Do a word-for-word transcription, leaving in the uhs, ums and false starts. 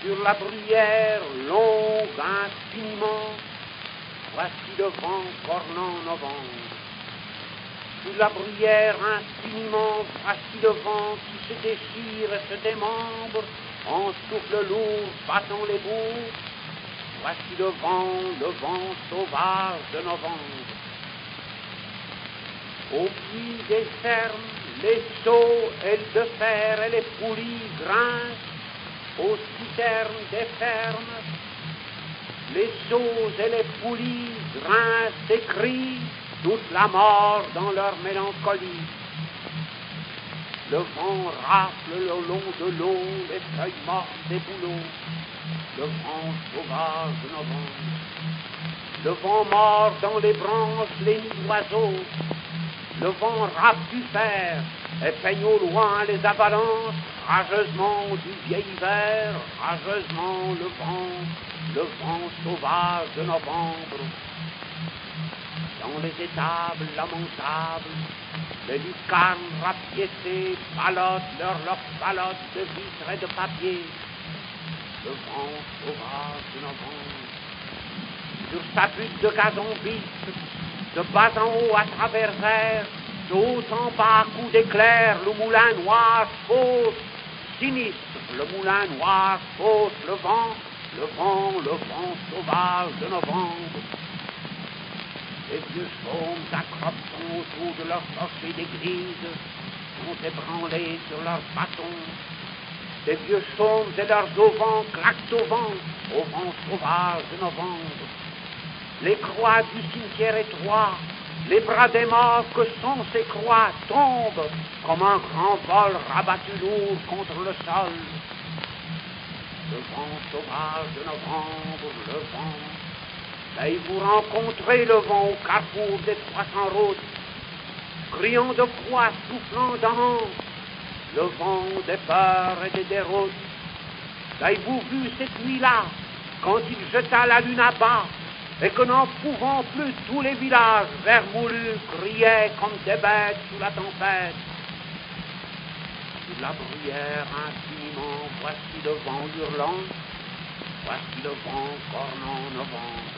sur la bruyère longue infiniment, voici le vent cornant novembre. Sur la bruyère infiniment, voici le vent qui se déchire et se démembre, en souffle lourd battant les bourgs. Voici le vent, le vent sauvage de novembre. Au puits des fermes, les seaux et de fer et les poulies grincent, aux citernes des fermes, les seaux et les poulies grincent et crient toute la mort dans leur mélancolie. Le vent rafle le long de l'eau les feuilles mortes des bouleaux, le vent sauvage de novembre. Le vent mord dans les branches les nids d'oiseaux, le vent râpe du fer et peigne au loin les avalanches, rageusement du vieil hiver, rageusement le vent, le vent sauvage de novembre. Dans les étables lamentables, les lucarnes rapiécées ballottent leurs leurs balottes de vitres et de papier. Le vent sauvage de novembre. Sur sa butte de gazon vif, de bas en haut à travers air, de haut en bas à coups d'éclair, le moulin noir fausse, sinistre, le moulin noir fausse, le vent, le vent, le vent sauvage de novembre. Les vieux chaumes accrochent autour de leur clocher d'église, sont ébranlés sur leurs bâtons. Les vieux chaumes et leurs auvents claquent au vent, au vent sauvage de novembre. Les croix du cimetière étroit, les bras des morts que sont ces croix tombent comme un grand vol rabattu lourd contre le sol. Le vent sauvage de novembre, le vent. Là, vous rencontrez le vent au carrefour des trois cents routes, criant de froid, soufflant d'an, le vent des peurs et des déroutes. Là, vous vu cette nuit-là, quand il jeta la lune à bas, et que n'en pouvant plus tous les villages vermoulus criaient comme des bêtes sous la tempête. Sur la bruyère infiniment, voici le vent hurlant, voici le vent cornant novembre.